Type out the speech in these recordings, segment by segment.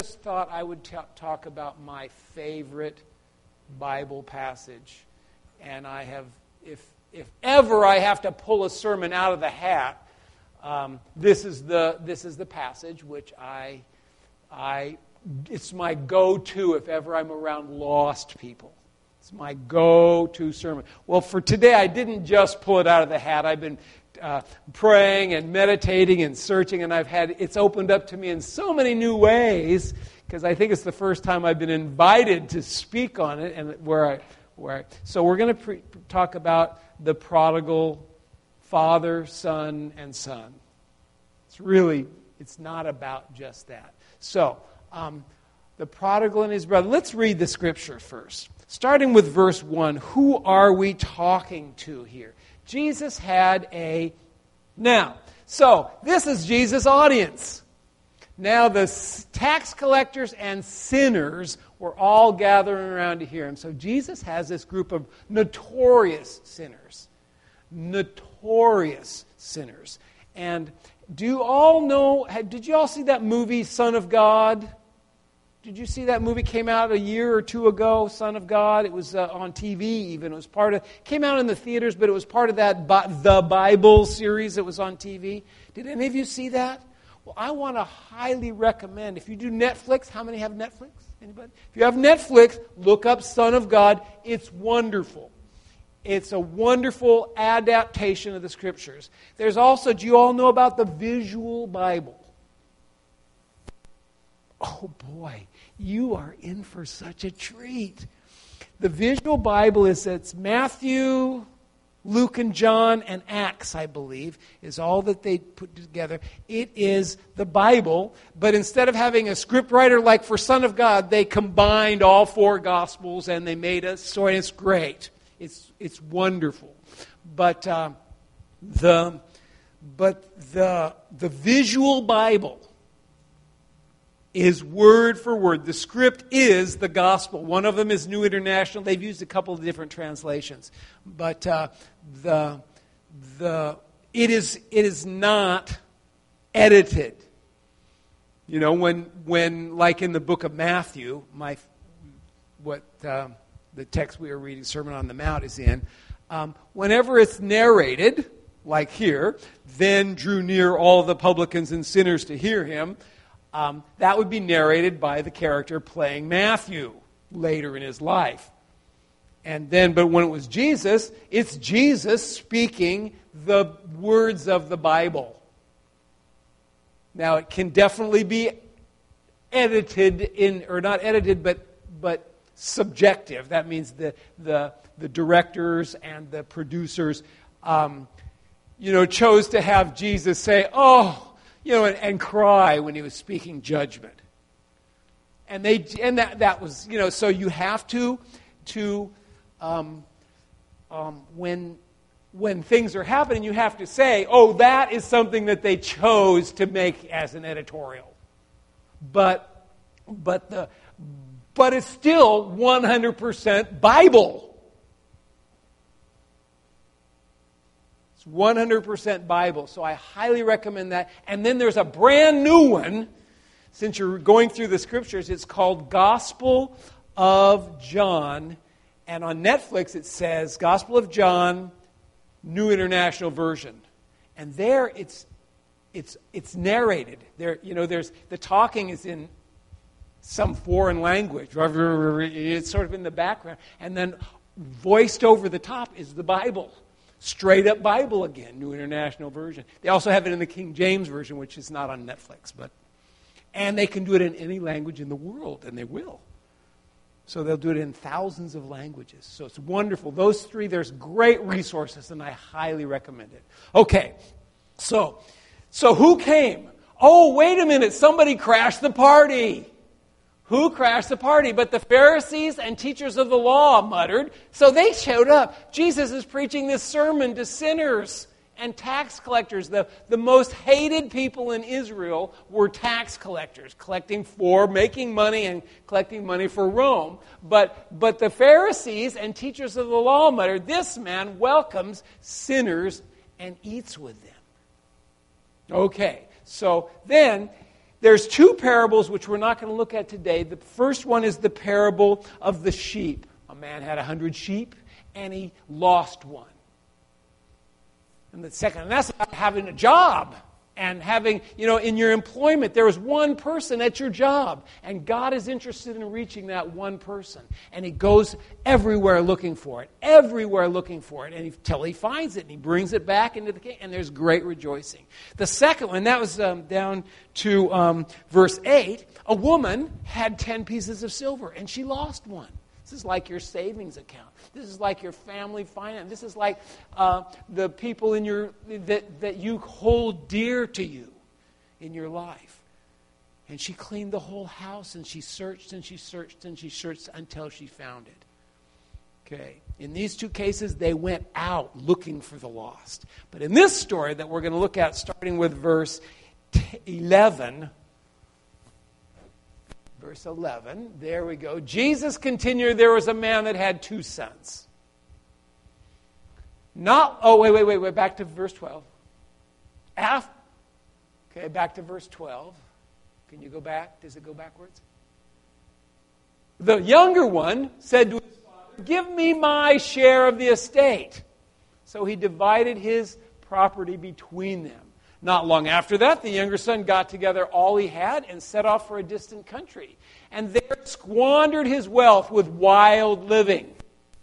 just thought I would talk about my favorite Bible passage. And I have, if ever I have to pull a sermon out of the hat, this is the passage which it's my go-to if ever I'm around lost people. It's my go-to sermon. Well, for today, I didn't just pull it out of the hat. I've been praying and meditating and searching, and it's opened up to me in so many new ways, because I think it's the first time I've been invited to speak on it, and so we're going to talk about the prodigal father, son, and son. It's not about just that. So, the prodigal and his brother. Let's read the scripture first. Starting with verse 1, who are we talking to here? Jesus had so this is Jesus' audience. Now the tax collectors and sinners were all gathering around to hear him. So Jesus has this group of notorious sinners. Notorious sinners. And do you all know, did you all see that movie, Son of God? Did you see that movie? Came out a year or two ago, Son of God. It was on TV even. It was came out in the theaters, but it was part of that The Bible series that was on TV. Did any of you see that? Well, I want to highly recommend, if you do Netflix, how many have Netflix? Anybody? If you have Netflix, look up Son of God. It's wonderful. It's a wonderful adaptation of the Scriptures. There's also, do you all know about the visual Bible? Oh boy, you are in for such a treat. The visual Bible it's Matthew, Luke and John, and Acts, I believe, is all that they put together. It is the Bible, but instead of having a scriptwriter like for Son of God, they combined all four Gospels and they made a story. It's great. It's wonderful. But the visual Bible is word for word. The script is the gospel. One of them is New International. They've used a couple of different translations. But it is not edited. You know, when like in the book of Matthew, the text we are reading, Sermon on the Mount, is in, whenever it's narrated, like here, then drew near all the publicans and sinners to hear him, that would be narrated by the character playing Matthew later in his life. But when it was Jesus, it's Jesus speaking the words of the Bible. Now, it can definitely be edited not edited, but subjective. That means the directors and the producers, chose to have Jesus say, and cry when he was speaking judgment. And that was, so you have to when things are happening, you have to say, that is something that they chose to make as an editorial. But it's still 100% Bible. It's 100% Bible, so I highly recommend that. And then there's a brand new one, since you're going through the Scriptures. It's called Gospel of John, and on Netflix it says Gospel of John, New International Version. And there it's narrated. There's the talking is in some foreign language. It's sort of in the background, and then voiced over the top is the Bible. Straight up Bible again, New International Version. They also have it in the King James Version, which is not on Netflix. And they can do it in any language in the world, and they will. So they'll do it in thousands of languages. So it's wonderful. Those three, there's great resources, and I highly recommend it. Okay, so who came? Oh, wait a minute, somebody crashed the party. Who crashed the party? But the Pharisees and teachers of the law muttered. So they showed up. Jesus is preaching this sermon to sinners and tax collectors. The most hated people in Israel were tax collectors, making money and collecting money for Rome. But the Pharisees and teachers of the law muttered, this man welcomes sinners and eats with them. Okay, so then There's two parables which we're not going to look at today. The first one is the parable of the sheep. A man had 100 sheep, and he lost one. And the second, and that's about having a job. And having, in your employment, there was one person at your job. And God is interested in reaching that one person. And He goes everywhere looking for it. Everywhere looking for it. Until He finds it. And He brings it back into the kingdom. And there's great rejoicing. The second one, that was down to verse 8. A woman had 10 pieces of silver. And she lost one. This is like your savings account. This is like your family finance. This is like the people in that you hold dear to you in your life. And she cleaned the whole house, and she searched and she searched and she searched until she found it. Okay. In these two cases, they went out looking for the lost. But in this story that we're going to look at, starting with verse 11. Verse 11, there we go. Jesus continued, there was a man that had 2 sons. Wait, back to verse 12. Okay, back to verse 12. Can you go back? Does it go backwards? The younger one said to his father, give me my share of the estate. So he divided his property between them. Not long after that, the younger son got together all he had and set off for a distant country. And there squandered his wealth with wild living.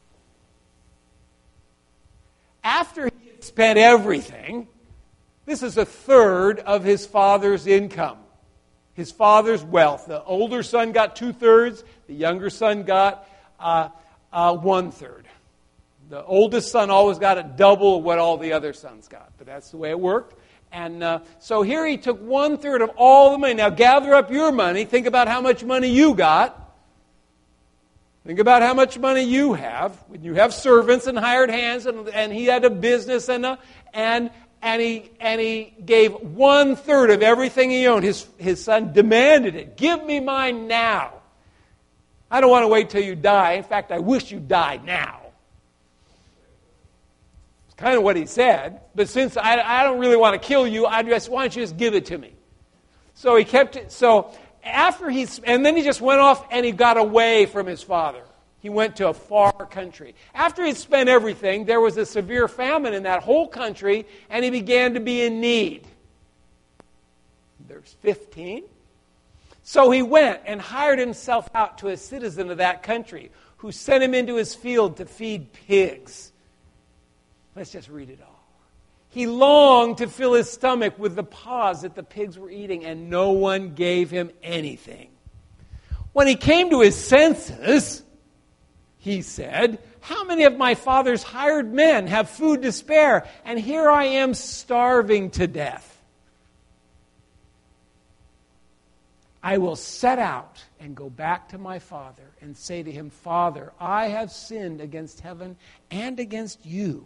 After he had spent everything, this is a third of his father's income. His father's wealth. The older son got 2/3. The younger son got 1/3. The oldest son always got a double of what all the other sons got. But that's the way it worked. And so here he took 1/3 of all the money. Now gather up your money. Think about how much money you got. Think about how much money you have. When you have servants and hired hands, and he had a business, and he gave 1/3 of everything he owned. His son demanded it. Give me mine now. I don't want to wait till you die. In fact, I wish you died now. Kind of what he said, but since I don't really want to kill you, why don't you just give it to me? So he kept it. So and then he just went off and he got away from his father. He went to a far country. After he'd spent everything, there was a severe famine in that whole country, and he began to be in need. There's 15. So he went and hired himself out to a citizen of that country, who sent him into his field to feed pigs. Let's just read it all. He longed to fill his stomach with the pods that the pigs were eating, and no one gave him anything. When he came to his senses, he said, how many of my father's hired men have food to spare, and here I am starving to death? I will set out and go back to my father and say to him, Father, I have sinned against heaven and against you,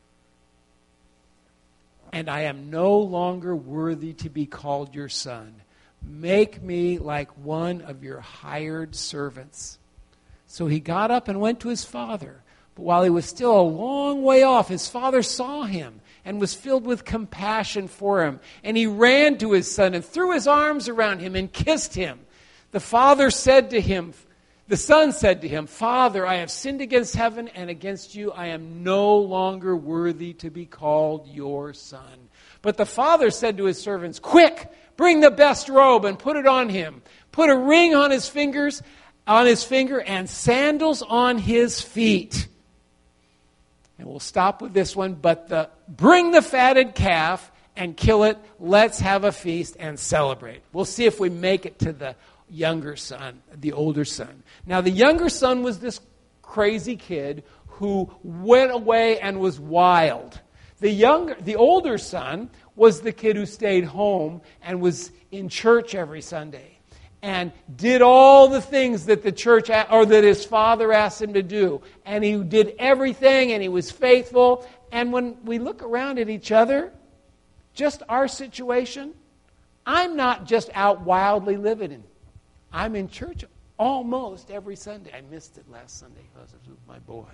and I am no longer worthy to be called your son. Make me like one of your hired servants. So he got up and went to his father. But while he was still a long way off, his father saw him and was filled with compassion for him. And he ran to his son and threw his arms around him and kissed him. The son said to him, Father, I have sinned against heaven and against you. I am no longer worthy to be called your son. But the father said to his servants, quick, bring the best robe and put it on him. Put a ring on his finger and sandals on his feet. And we'll stop with this one. But bring the fatted calf and kill it. Let's have a feast and celebrate. We'll see if we make it to the younger son, the older son. Now, the younger son was this crazy kid who went away and was wild. The older son was the kid who stayed home and was in church every Sunday and did all the things that the church or that his father asked him to do. And he did everything, and he was faithful. And when we look around at each other, just our situation, I'm not just out wildly living. I'm in church almost every Sunday. I missed it last Sunday because it was with my boy.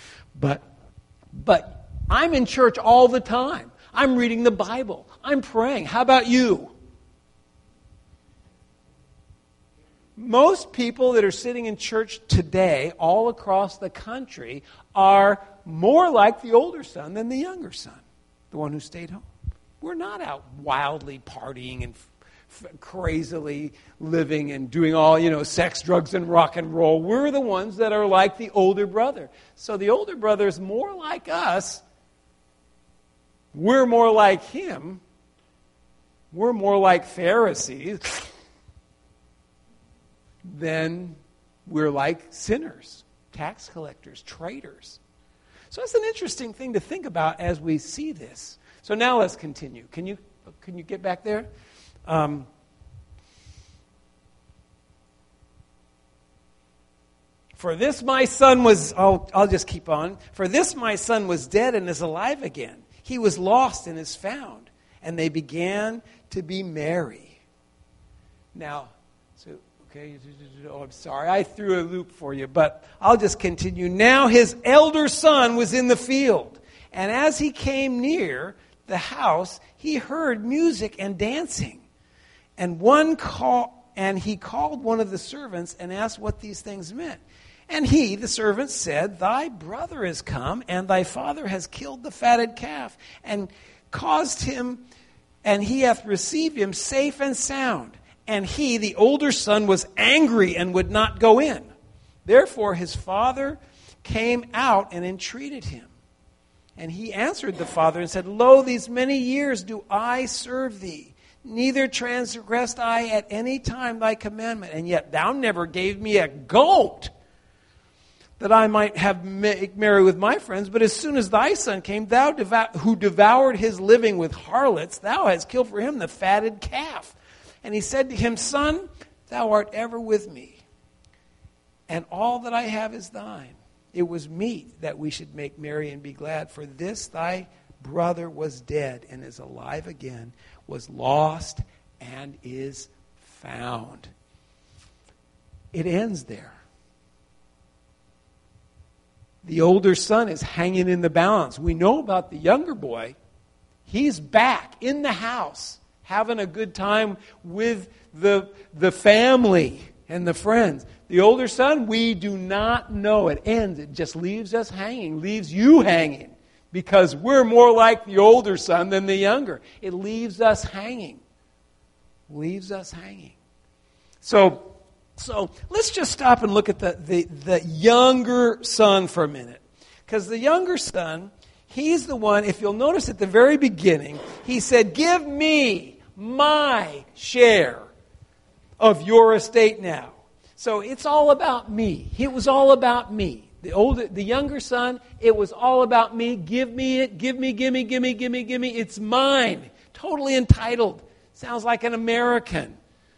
But I'm in church all the time. I'm reading the Bible. I'm praying. How about you? Most people that are sitting in church today, all across the country, are more like the older son than the younger son, the one who stayed home. We're not out wildly partying and crazily living and doing all, sex, drugs, and rock and roll. We're the ones that are like the older brother. So the older brother is more like us. We're more like him. We're more like Pharisees. Then we're like sinners, tax collectors, traitors. So that's an interesting thing to think about as we see this. So now let's continue. Can you get back there? For this my son was, I'll just keep on. For this my son was dead and is alive again. He was lost and is found. And they began to be merry. Now, okay, I'm sorry, I threw a loop for you, but I'll just continue. Now his elder son was in the field, and as he came near the house, he heard music and dancing. And he called one of the servants and asked what these things meant. And he, the servant, said, Thy brother is come, and thy father has killed the fatted calf, and caused him, and he hath received him safe and sound. And he, the older son, was angry and would not go in. Therefore his father came out and entreated him. And he answered the father and said, Lo, these many years do I serve thee. Neither transgressed I at any time thy commandment. And yet thou never gave me a goat, that I might make merry with my friends. But as soon as thy son came, thou who devoured his living with harlots, thou hast killed for him the fatted calf. And he said to him, Son, thou art ever with me, and all that I have is thine. It was meet that we should make merry and be glad, for this thy brother was dead and is alive again, was lost and is found. It ends there. The older son is hanging in the balance. We know about the younger boy. He's back in the house, having a good time with the family and the friends. The older son, we do not know. It ends. It just leaves us hanging, leaves you hanging, because we're more like the older son than the younger. It leaves us hanging. Leaves us hanging. So let's just stop and look at the younger son for a minute. Because the younger son, he's the one, if you'll notice at the very beginning, he said, Give me my share of your estate now. So it's all about me. It was all about me. The younger son, it was all about me. Give me it. Give me. It's mine. Totally entitled. Sounds like an American.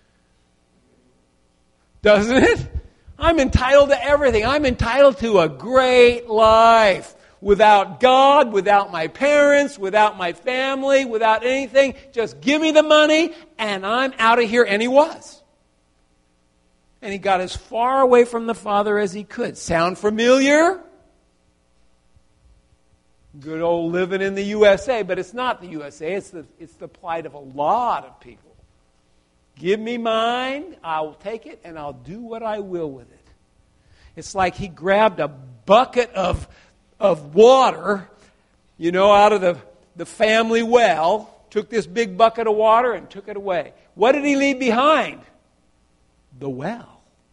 Doesn't it? I'm entitled to everything. I'm entitled to a great life. Without God, without my parents, without my family, without anything. Just give me the money and I'm out of here. And he was. And he got as far away from the Father as he could. Sound familiar? Good old living in the USA, but it's not the USA. It's the plight of a lot of people. Give me mine, I will take it, and I'll do what I will with it. It's like he grabbed a bucket of water, out of the family well, took this big bucket of water and took it away. What did he leave behind? The well.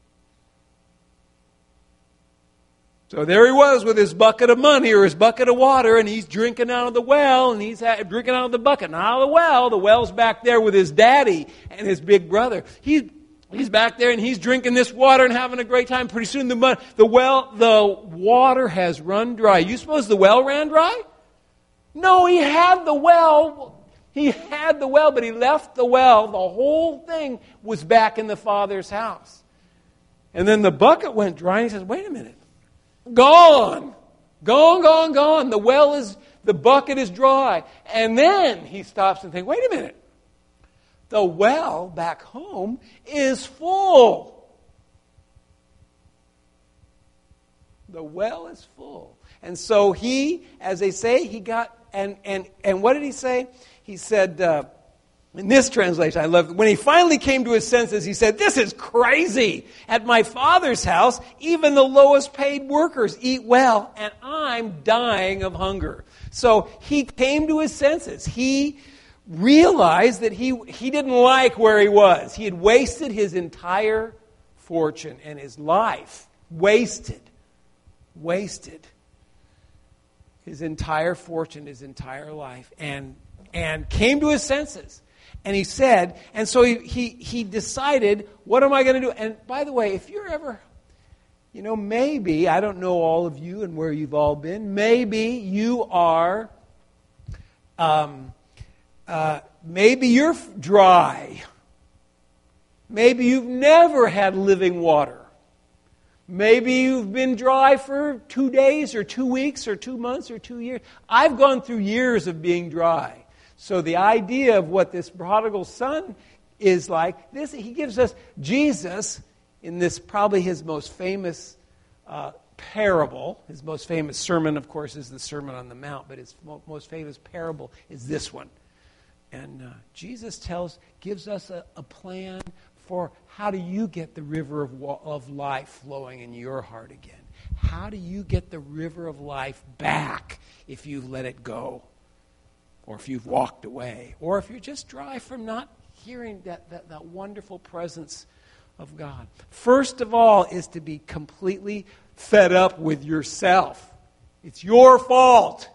So there he was with his bucket of money or his bucket of water, and he's drinking out of the well, and he's drinking out of the bucket. Not out of the well. The well's back there with his daddy and his big brother. He's back there, and he's drinking this water and having a great time. Pretty soon the water has run dry. You suppose the well ran dry? No, he had the well. He had the well, but he left the well. The whole thing was back in the Father's house. And then the bucket went dry, and he says, wait a minute. Gone. Gone. The bucket is dry. And then he stops and thinks, wait a minute. The well back home is full. The well is full. And so he, as they say, he got, and what did he say? He said, In this translation, I love it. When he finally came to his senses, he said, "This is crazy. At my father's house, even the lowest paid workers eat well, and I'm dying of hunger." So he came to his senses. He realized that he didn't like where he was. He had wasted his entire fortune and his life. Wasted. His entire fortune, his entire life. And came to his senses. And he said, and so he decided, what am I going to do? And by the way, if you're ever, maybe, I don't know all of you and where you've all been, maybe you are, maybe you're dry. Maybe you've never had living water. Maybe you've been dry for 2 days or 2 weeks or 2 months or 2 years. I've gone through years of being dry. So the idea of what this prodigal son is like, this, he gives us Jesus in this probably his most famous parable. His most famous sermon, of course, is the Sermon on the Mount, but his most famous parable is this one. And Jesus gives us a plan for how do you get the river of life flowing in your heart again? How do you get the river of life back if you've let it go? Or if you've walked away, or if you're just dry from not hearing that wonderful presence of God. First of all is to be completely fed up with yourself. It's your fault.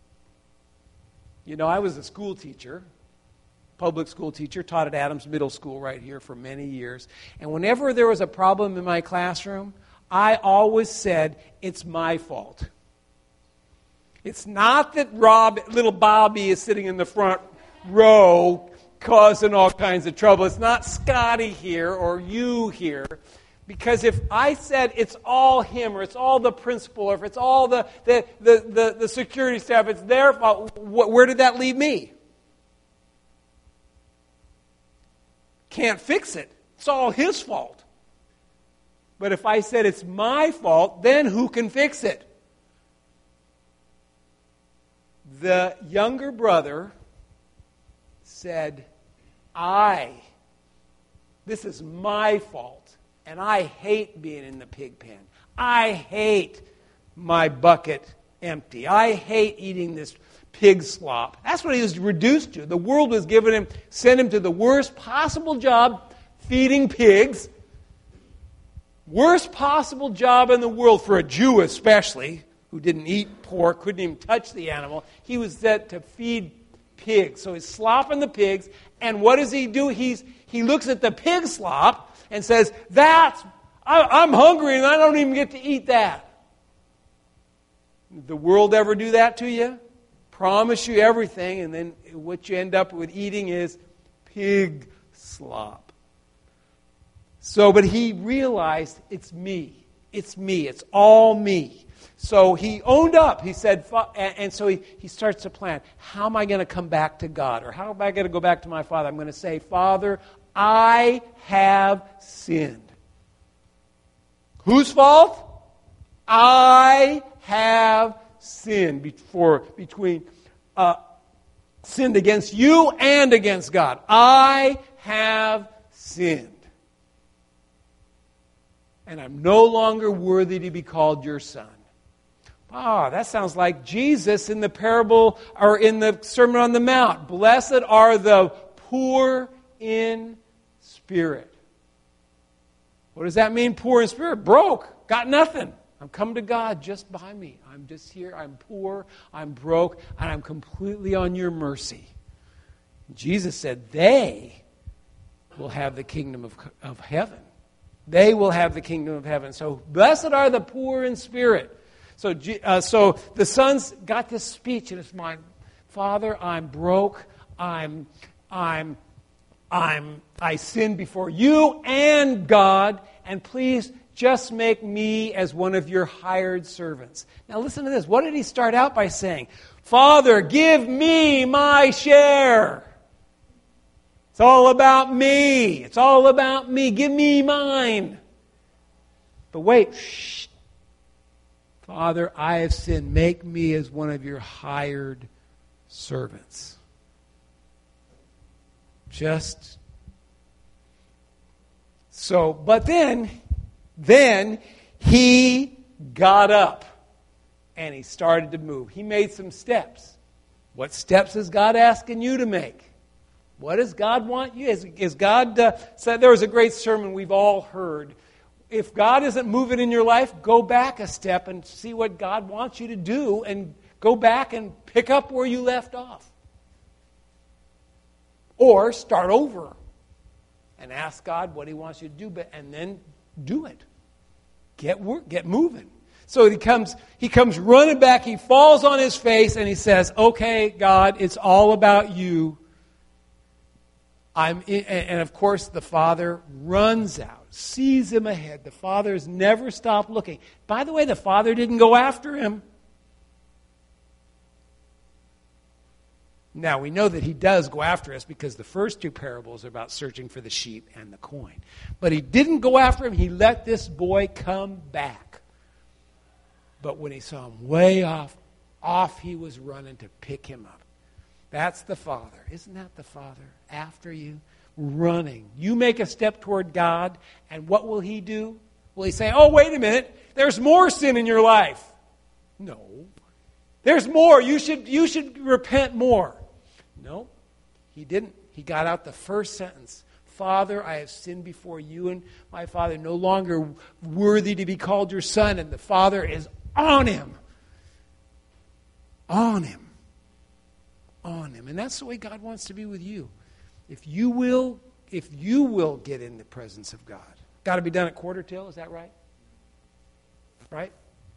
I was a school teacher, public school teacher, taught at Adams Middle School right here for many years. And whenever there was a problem in my classroom, I always said, it's my fault. It's not that little Bobby is sitting in the front row causing all kinds of trouble. It's not Scotty here or you here. Because if I said it's all him or it's all the principal or if it's all the security staff, it's their fault, where did that leave me? Can't fix it. It's all his fault. But if I said it's my fault, then who can fix it? The younger brother said, this is my fault, and I hate being in the pig pen. I hate my bucket empty. I hate eating this pig slop. That's what he was reduced to. The world was sent him to the worst possible job, feeding pigs. Worst possible job in the world for a Jew especially, who didn't eat pork, couldn't even touch the animal. He was set to feed pigs. So he's slopping the pigs. And what does he do? He looks at the pig slop and says, I'm hungry and I don't even get to eat that. Did the world ever do that to you? Promise you everything, and then what you end up with eating is pig slop. But he realized, it's me. It's me. It's all me. So he owned up. He said, and so he starts to plan. How am I going to come back to God? Or how am I going to go back to my Father? I'm going to say, Father, I have sinned. Whose fault? I have sinned sinned against you and against God. I have sinned. And I'm no longer worthy to be called your son. That sounds like Jesus in the parable or in the Sermon on the Mount. Blessed are the poor in spirit. What does that mean, poor in spirit? Broke. Got nothing. I'm come to God, just buy me. I'm just here. I'm poor. I'm broke. And I'm completely on your mercy. Jesus said they will have the kingdom of heaven. They will have the kingdom of heaven. So blessed are the poor in spirit. So the son's got this speech in his mind. Father, I'm broke. I sinned before you and God, and please just make me as one of your hired servants. Now listen to this. What did he start out by saying? Father, give me my share. It's all about me. It's all about me. Give me mine. But wait, shh. Father, I have sinned. Make me as one of your hired servants. But then he got up and he started to move. He made some steps. What steps is God asking you to make? What does God want you? Is God said there was a great sermon we've all heard. If God isn't moving in your life, go back a step and see what God wants you to do, and go back and pick up where you left off. Or start over and ask God what He wants you to do, and then do it. Get moving. So he comes running back, he falls on his face, and he says, "Okay, God, it's all about you." And of course, the father runs out, sees him ahead. The father's never stopped looking. By the way, the father didn't go after him. Now, we know that he does go after us because the first two parables are about searching for the sheep and the coin. But he didn't go after him. He let this boy come back. But when he saw him way off he was running to pick him up. That's the Father. Isn't that the Father? After you, running. You make a step toward God, and what will He do? Will He say, "Oh, wait a minute, there's more sin in your life"? No. There's more. You should repent more. No, He didn't. He got out the first sentence. "Father, I have sinned before you and my Father, no longer worthy to be called your son." And the Father is on him. On him. On him. And that's the way God wants to be with you. If you will get in the presence of God. Got to be done at quarter till, is that right? Right?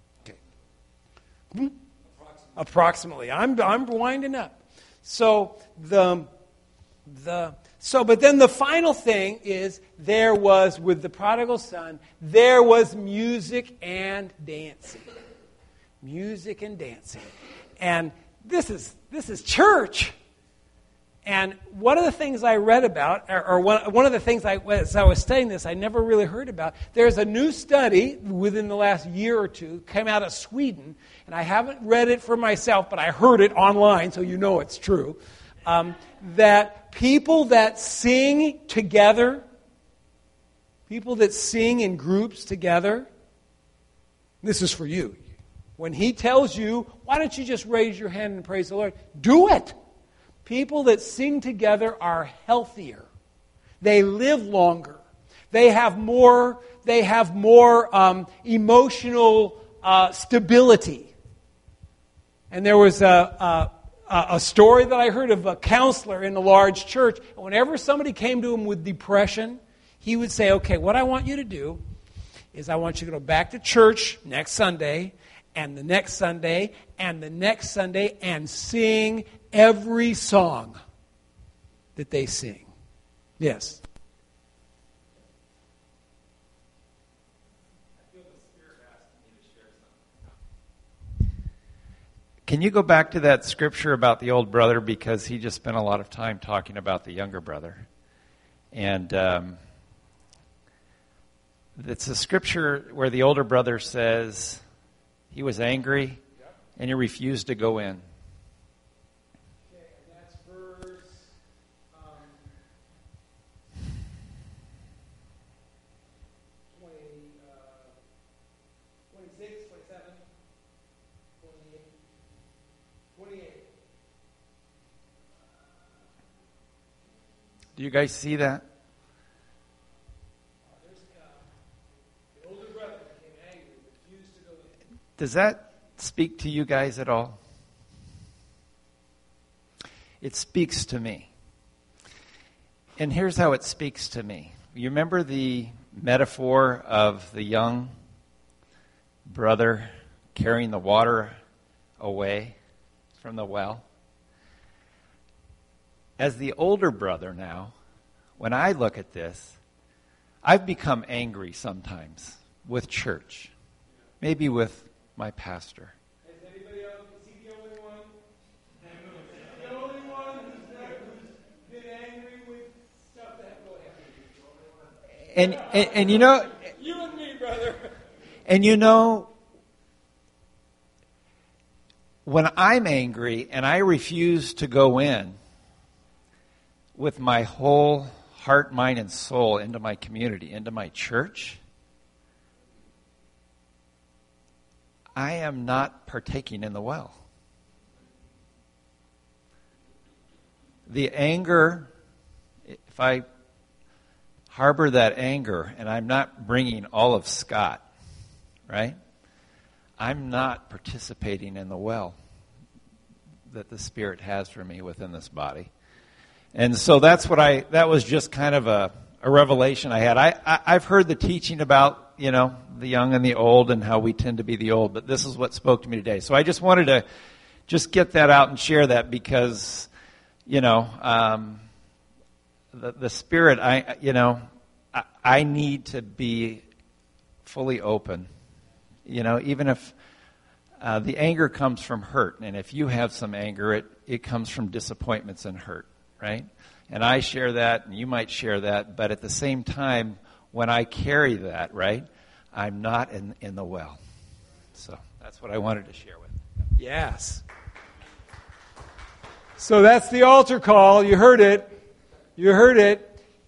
Okay. Approximately. I'm winding up. But then the final thing is, there was, with the prodigal son, there was music and dancing. Music and dancing. And this is church. And one of the things I read about, or one of the things as I was studying this, I never really heard about. There's a new study within the last year or two, came out of Sweden, and I haven't read it for myself, but I heard it online, so you know it's true, that people that sing together, people that sing in groups together, this is for you. When He tells you, why don't you just raise your hand and praise the Lord? Do it. People that sing together are healthier. They live longer. They have more emotional stability. And there was a story that I heard of a counselor in a large church. Whenever somebody came to him with depression, he would say, "Okay, what I want you to do is I want you to go back to church next Sunday, and the next Sunday, and the next Sunday, and sing every song that they sing." Yes? I feel the Spirit asking me to share something. Can you go back to that scripture about the old brother? Because he just spent a lot of time talking about the younger brother. And it's a scripture where the older brother says he was angry and he refused to go in. Okay, and that's verse 26, 27, 28. Do you guys see that? The older brother became angry, refused to go in. Does that speak to you guys at all? It speaks to me. And here's how it speaks to me. You remember the metaphor of the young brother carrying the water away from the well? As the older brother now, when I look at this, I've become angry sometimes with church, maybe with my pastor. Is anybody else? Is he the only one? Is he the only one who's been angry with stuff that go ahead? And you know, you and me, brother. And you know, when I'm angry and I refuse to go in, with my whole heart, mind, and soul into my community, into my church, I am not partaking in the well. The anger, if I harbor that anger and I'm not bringing all of Scott, right? I'm not participating in the well that the Spirit has for me within this body. And so that was just kind of a revelation I had. I've heard the teaching about, the young and the old and how we tend to be the old, but this is what spoke to me today. So I just wanted to just get that out and share that because, the Spirit, I need to be fully open. Even if the anger comes from hurt, and if you have some anger, it comes from disappointments and hurt, right? And I share that, and you might share that, but at the same time, when I carry that, right, I'm not in the well. So that's what I wanted to share with you. Yes. So that's the altar call. You heard it. You heard it.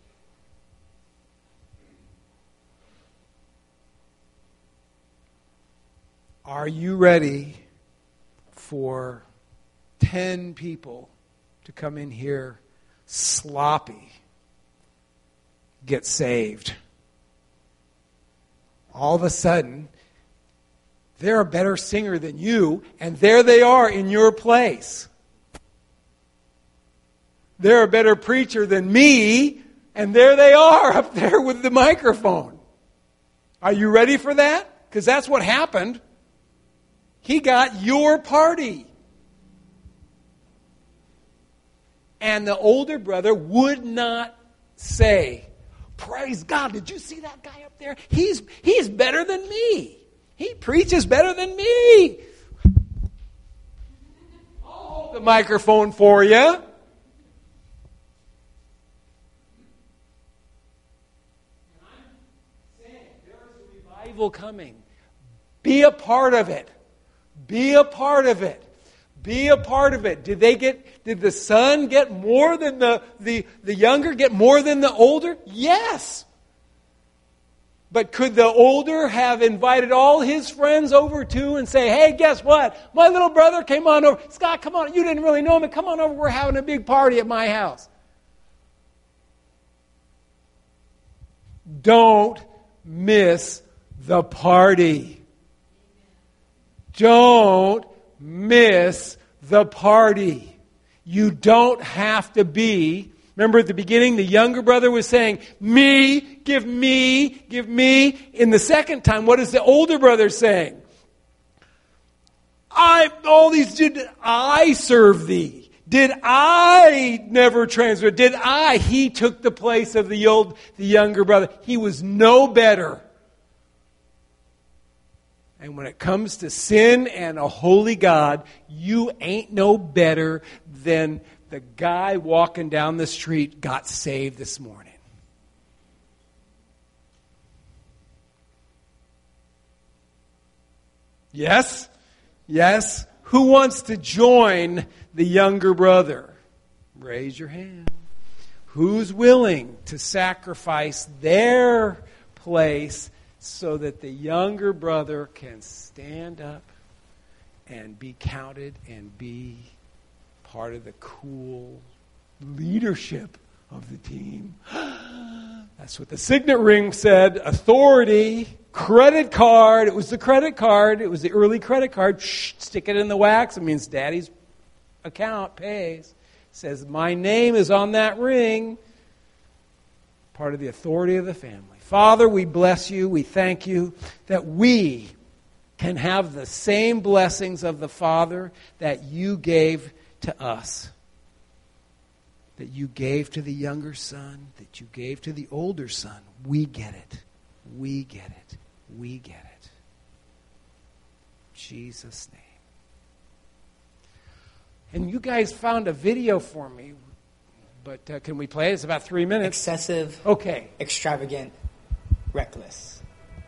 Are you ready for 10 people to come in here sloppy, get saved? All of a sudden, they're a better singer than you, and there they are in your place. They're a better preacher than me, and there they are up there with the microphone. Are you ready for that? Because that's what happened. He got your party. And the older brother would not say, "Praise God, did you see that guy up there? He's better than me. He preaches better than me. I'll hold the microphone for you." And I'm saying there is a revival coming. Be a part of it. Be a part of it. Be a part of it. Did the son get more than the younger, get more than the older? Yes. But could the older have invited all his friends over too and say, "Hey, guess what? My little brother came on over. Scott, come on. You didn't really know him. Come on over. We're having a big party at my house." Don't miss the party. Don't miss the party. You don't have to be. Remember at the beginning, the younger brother was saying, "Me, give me, give me." In the second time, what is the older brother saying? Did I serve thee? Did I never transfer? Did I? He took the place of the younger brother. He was no better. And when it comes to sin and a holy God, you ain't no better than the guy walking down the street got saved this morning. Yes? Yes? Who wants to join the younger brother? Raise your hand. Who's willing to sacrifice their place so that the younger brother can stand up and be counted and be part of the cool leadership of the team? That's what the signet ring said. Authority, credit card. It was the credit card. It was the early credit card. Stick it in the wax. It means daddy's account pays. It says, my name is on that ring. Part of the authority of the family. Father, we bless you. We thank you that we can have the same blessings of the Father that you gave to us. That you gave to the younger son, that you gave to the older son. We get it. We get it. We get it. In Jesus' name. And you guys found a video for me, but can we play it? It's about 3 minutes. Excessive. Okay. Extravagant. Reckless.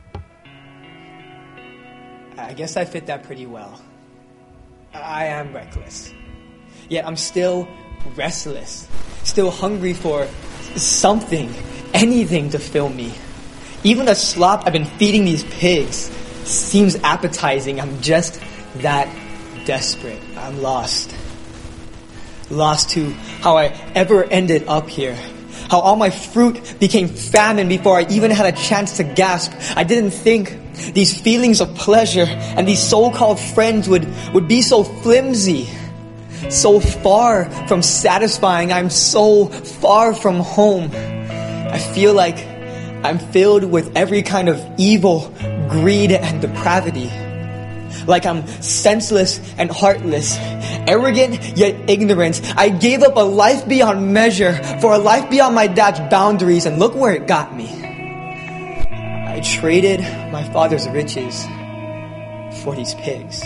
I guess I fit that pretty well. I am reckless. Yet I'm still restless, still hungry for something, anything to fill me. Even the slop I've been feeding these pigs seems appetizing. I'm just that desperate. I'm lost. Lost to how I ever ended up here. How all my fruit became famine before I even had a chance to gasp. I didn't think these feelings of pleasure and these so-called friends would be so flimsy. So far from satisfying. I'm so far from home. I feel like I'm filled with every kind of evil, greed, and depravity. Like I'm senseless and heartless, arrogant yet ignorant. I gave up a life beyond measure for a life beyond my dad's boundaries, and look where it got me. I traded my father's riches for these pigs.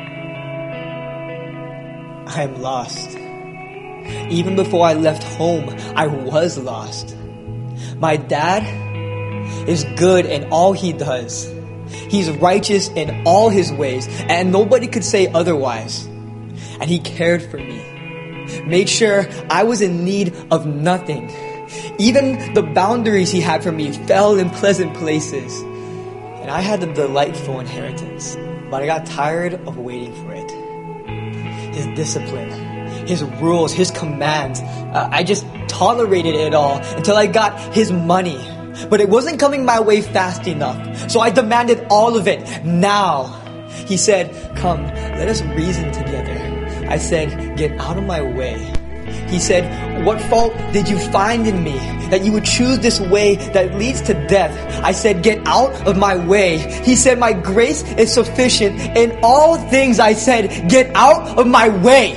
I am lost. Even before I left home, I was lost. My dad is good in all he does. He's righteous in all his ways, and nobody could say otherwise. And he cared for me, made sure I was in need of nothing. Even the boundaries he had for me fell in pleasant places. And I had a delightful inheritance, but I got tired of waiting for it. His discipline, his rules, his commands, I just tolerated it all until I got his money. But it wasn't coming my way fast enough. So I demanded all of it now. He said, "Come, let us reason together." I said, "Get out of my way." He said, "What fault did you find in me that you would choose this way that leads to death?" I said, "Get out of my way." He said, "My grace is sufficient in all things." I said, "Get out of my way."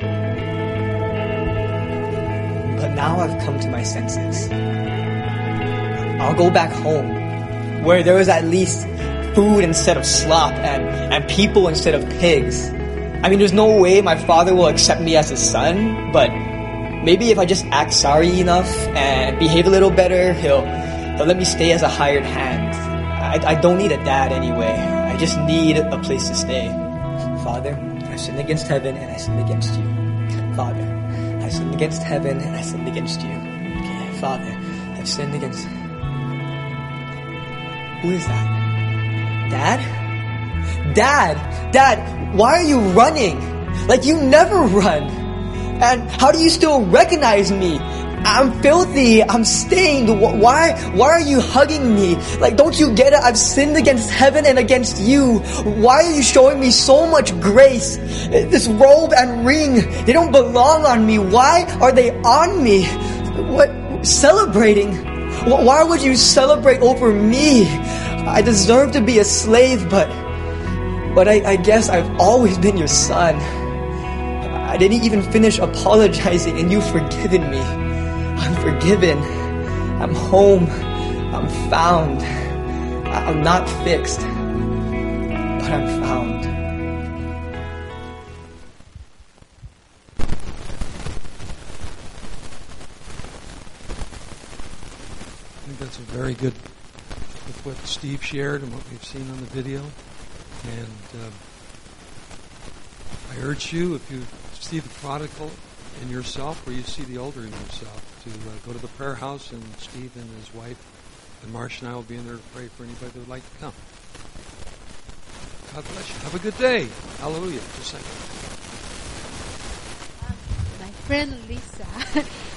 But now I've come to my senses. I'll go back home, where there is at least food instead of slop and people instead of pigs. I mean, there's no way my father will accept me as his son, but maybe if I just act sorry enough and behave a little better, he'll let me stay as a hired hand. I don't need a dad anyway. I just need a place to stay. Father, I sinned against heaven and I sinned against you. Father, I sinned against heaven and I sinned against you. Okay, Father, I've sinned against... Who is that? Dad? Dad, why are you running? Like you never run. And how do you still recognize me? I'm filthy. I'm stained. Why are you hugging me? Like, don't you get it? I've sinned against heaven and against you. Why are you showing me so much grace? This robe and ring, they don't belong on me. Why are they on me? What? Celebrating? Why would you celebrate over me? I deserve to be a slave, but I guess I've always been your son. I didn't even finish apologizing and you've forgiven me. I'm forgiven. I'm home. I'm found. I'm not fixed, but I'm found. I think that's a very good with what Steve shared and what we've seen on the video. And I urge you, if you see the prodigal in yourself or you see the older in yourself, to go to the prayer house, and Steve and his wife and Marsh and I will be in there to pray for anybody that would like to come. God bless you. Have a good day. Hallelujah. Just a second. My friend Lisa